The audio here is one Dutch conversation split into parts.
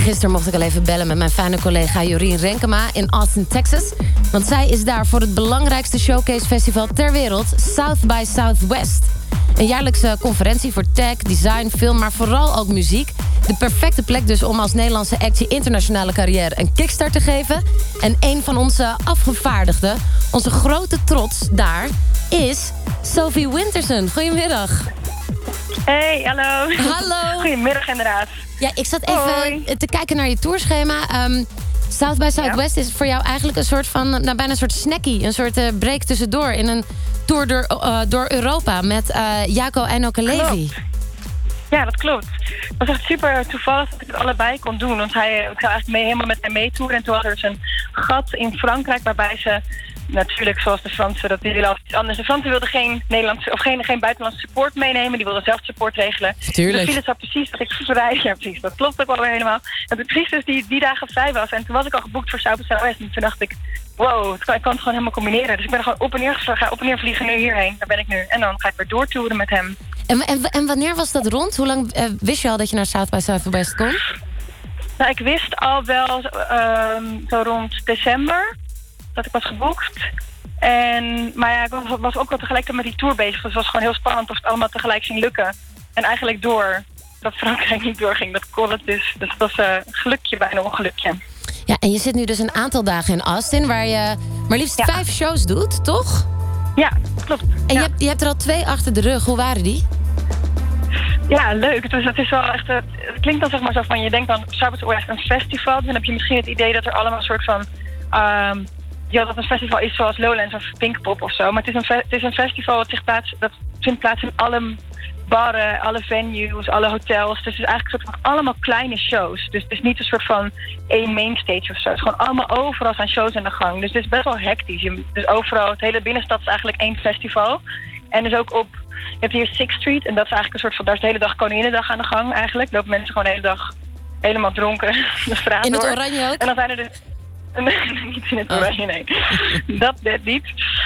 Gisteren mocht ik al even bellen met mijn fijne collega Jorien Renkema in Austin, Texas. Want zij is daar voor het belangrijkste showcase-festival ter wereld, South by Southwest. Een jaarlijkse conferentie voor tech, design, film, maar vooral ook muziek. De perfecte plek dus om als Nederlandse act je internationale carrière een kickstart te geven. En een van onze afgevaardigden, onze grote trots daar, is Sophie Winterson. Goedemiddag. Hey, hallo. Hallo. Goedemiddag inderdaad. Ja, ik zat even te kijken naar je tourschema. South by Southwest is voor jou eigenlijk een soort van, bijna een soort snackie. Een soort break tussendoor in een tour door Europa met Jaco en Okelevi. Ja, dat klopt. Het was echt super toevallig dat ik het allebei kon doen. Want ik zou eigenlijk helemaal met hem meetoeren. En toen was er dus een gat in Frankrijk waarbij ze, natuurlijk zoals de Fransen, dat die willen altijd iets anders. De Fransen wilden geen Nederlandse of geen buitenlandse support meenemen. Die wilden zelf support regelen. Tuurlijk. Dus viel het zo precies dat ik vrij, ja precies, dat klopt ook wel weer helemaal. Dat ik precies dus die dagen vrij was. En toen was ik al geboekt voor South by Southwest. En toen dacht ik, wow, ik kan het gewoon helemaal combineren. Dus ik ben er gewoon op en neer vliegen nu hierheen. Daar ben ik nu. En dan ga ik weer doortoeren met hem. En wanneer was dat rond? Hoe lang wist je al dat je naar South by Southwest kon? Nou, ik wist al wel zo rond december dat ik was geboekt. Maar ja, ik was ook wel tegelijkertijd met die tour bezig. Dus het was gewoon heel spannend of het allemaal tegelijk ging lukken. En eigenlijk door dat Frankrijk niet doorging, dat kon het dus. Dus dat was een gelukje bij een ongelukje. Ja, en je zit nu dus een aantal dagen in Austin, waar je maar liefst 5 shows doet, toch? Ja, klopt. En je hebt er al 2 achter de rug. Hoe waren die? Ja, leuk. Dus het is wel echt. Het klinkt dan zeg maar zo van, je denkt dan South by Southwest een festival. Dan heb je misschien het idee dat er allemaal een soort van dat een festival is zoals Lowlands of Pinkpop of zo. Maar het is een festival dat vindt plaats in alle barren, alle venues, alle hotels. Dus het is eigenlijk een soort van allemaal kleine shows. Dus het is niet een soort van één mainstage of zo. Het is gewoon allemaal overal zijn shows aan de gang. Dus het is best wel hectisch. Dus overal, het hele binnenstad is eigenlijk één festival. En dus ook je hebt hier Sixth Street en dat is eigenlijk een soort van, daar is de hele dag Koninginnedag aan de gang eigenlijk. Lopen mensen gewoon de hele dag helemaal dronken de straat in het door. oranje ook? En dan zijn er dus niet in het oranje, nee. Dat net niet.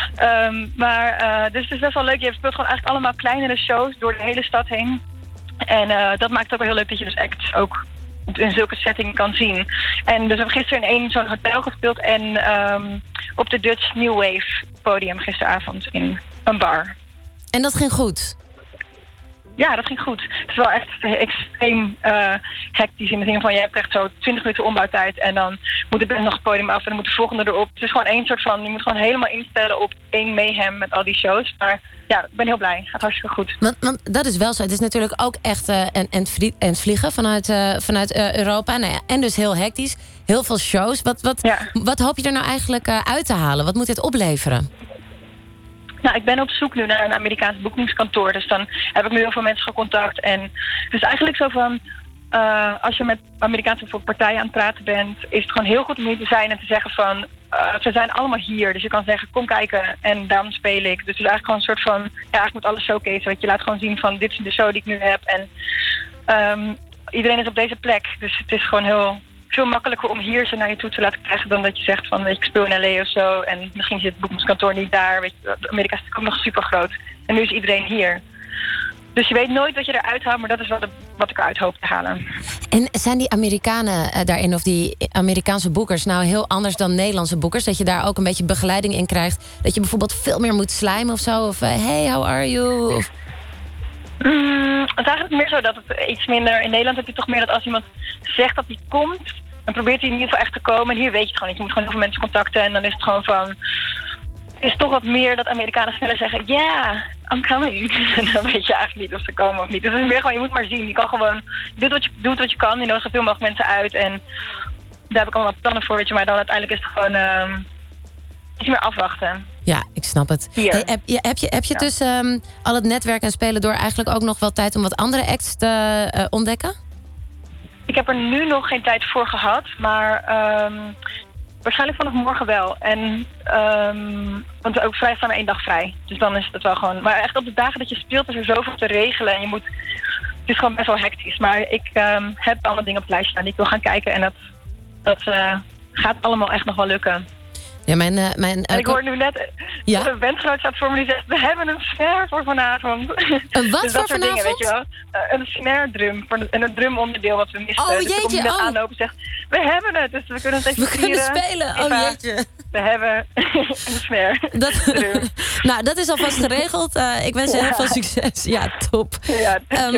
Dus het is best wel leuk. Je speelt gewoon eigenlijk allemaal kleinere shows door de hele stad heen. En dat maakt het ook wel heel leuk dat je dus acts ook in zulke setting kan zien. En dus we hebben gisteren in één zo'n hotel gespeeld en op de Dutch New Wave podium gisteravond in een bar. En dat ging goed? Ja, dat ging goed. Het is wel echt extreem hectisch in de zin van, je hebt echt zo 20 minuten ombouwtijd en dan moet er nog het podium af en dan moet de volgende erop. Het is gewoon één soort van, je moet gewoon helemaal instellen op één mayhem met al die shows. Maar ja, ik ben heel blij. Het gaat hartstikke goed. Want dat is wel zo. Het is natuurlijk ook echt en vliegen vanuit Europa. Nou ja, en dus heel hectisch. Heel veel shows. Wat hoop je er nou eigenlijk uit te halen? Wat moet dit opleveren? Nou, ik ben op zoek nu naar een Amerikaans boekingskantoor. Dus dan heb ik nu heel veel mensen gecontact. En het is eigenlijk zo van, als je met Amerikaanse partijen aan het praten bent, is het gewoon heel goed om hier te zijn en te zeggen van, ze zijn allemaal hier. Dus je kan zeggen, kom kijken en daarom speel ik. Dus het is eigenlijk gewoon een soort van, ja, eigenlijk moet alles showcase. Want je laat gewoon zien van, dit is de show die ik nu heb. En iedereen is op deze plek. Dus het is gewoon heel veel makkelijker om hier ze naar je toe te laten krijgen dan dat je zegt van, weet je, ik speel in LA of zo en misschien zit het boekingskantoor niet daar. Weet je, Amerika is natuurlijk ook nog super groot. En nu is iedereen hier. Dus je weet nooit wat je eruit haalt, maar dat is wat ik eruit hoop te halen. En zijn die Amerikanen daarin, of die Amerikaanse boekers, nou heel anders dan Nederlandse boekers? Dat je daar ook een beetje begeleiding in krijgt? Dat je bijvoorbeeld veel meer moet slijmen of zo? Of hey, how are you? Of het is eigenlijk meer zo dat het iets minder. In Nederland heb je toch meer dat als iemand zegt dat hij komt, dan probeert hij in ieder geval echt te komen. En hier weet je het gewoon niet. Je moet gewoon heel veel mensen contacten. En dan is het gewoon van, het is toch wat meer dat Amerikanen sneller zeggen, yeah, I'm coming. En dan weet je eigenlijk niet of ze komen of niet. Dus het is meer gewoon, je moet maar zien. Je kan gewoon, doet wat je kan. Je nodigt zoveel mogelijk mensen uit. En daar heb ik allemaal plannen voor, weet je. Maar dan uiteindelijk is het gewoon iets meer afwachten. Ja, ik snap het. Hey, heb je tussen al het netwerk en spelen door eigenlijk ook nog wel tijd om wat andere acts te ontdekken? Ik heb er nu nog geen tijd voor gehad, maar waarschijnlijk vanaf morgen wel. En want ook vrij staan maar 1 dag vrij. Dus dan is het wel gewoon. Maar echt op de dagen dat je speelt is er zoveel te regelen en het is gewoon best wel hectisch. Maar ik heb alle dingen op het lijstje staan die ik wil gaan kijken en dat gaat allemaal echt nog wel lukken. Ja, en ik hoor nu net de bandgenootschap voor me die zegt... we hebben een snare voor vanavond. Een wat dus voor dat soort vanavond? Dingen, weet je wel. Een snare drum. En een drumonderdeel wat we misten. Oh, dus jeetje. ik kom net aanlopen en zegt... we hebben het, dus we kunnen het even We kunnen vieren. spelen. Oh, jeetje. We hebben een snare. Nou, dat is alvast geregeld. Ik wens je heel veel succes. Ja, top. Ja,